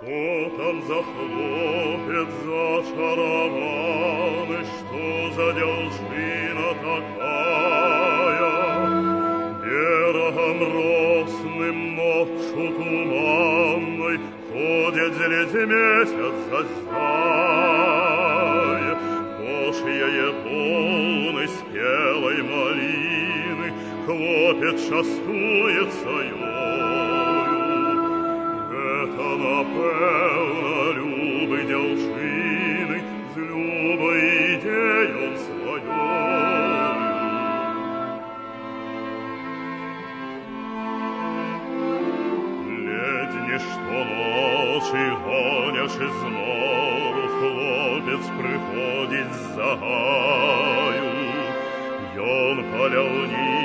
Что там за хлопец зачарованный, что за девчина такая? Берегом росным ночью туманной ходит зелить месяц засяя. Божьей полной спелой малины хлопец частуется ёю. Это, напевно, любой девчины з любой идеей своей. Ледни, что ночи гоняш из мору, хлопец приходит с загаю. И он полял